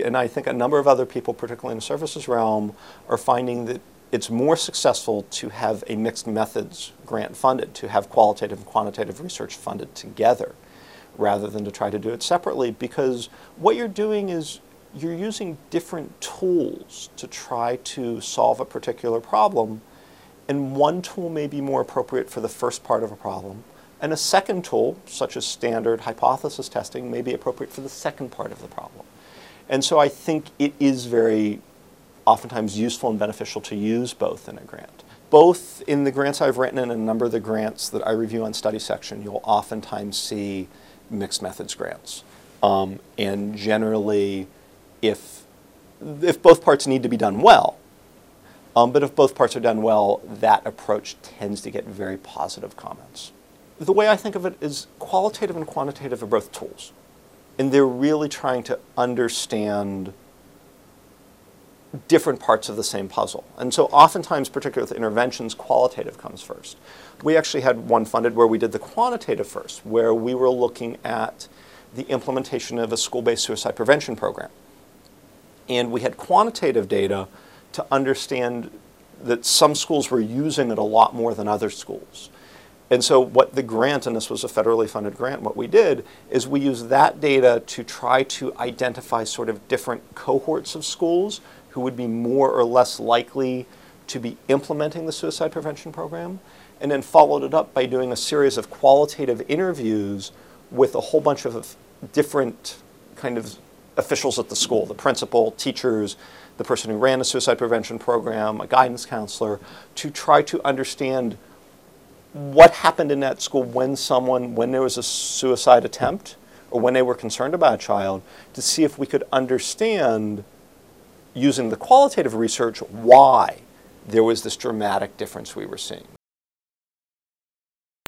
and I think a number of other people, particularly in the services realm, are finding that it's more successful to have a mixed methods grant funded, to have qualitative and quantitative research funded together, rather than to try to do it separately, because what you're doing is you're using different tools to try to solve a particular problem, and one tool may be more appropriate for the first part of a problem, and a second tool, such as standard hypothesis testing, may be appropriate for the second part of the problem. And so I think it is very oftentimes useful and beneficial to use both in a grant. Both in the grants I've written and a number of the grants that I review on study section, you'll oftentimes see mixed methods grants. And generally, if both parts need to be done well, but if both parts are done well, that approach tends to get very positive comments. The way I think of it is qualitative and quantitative are both tools. And they're really trying to understand different parts of the same puzzle. And so oftentimes, particularly with interventions, qualitative comes first. We actually had one funded where we did the quantitative first, where we were looking at the implementation of a school-based suicide prevention program. And we had quantitative data to understand that some schools were using it a lot more than other schools. And so what the grant, and this was a federally funded grant, what we did is we used that data to try to identify sort of different cohorts of schools who would be more or less likely to be implementing the suicide prevention program, and then followed it up by doing a series of qualitative interviews with a whole bunch of different kind of officials at the school, the principal, teachers, the person who ran the suicide prevention program, a guidance counselor, to try to understand what happened in that school when there was a suicide attempt or when they were concerned about a child, to see if we could understand, using the qualitative research, why there was this dramatic difference we were seeing.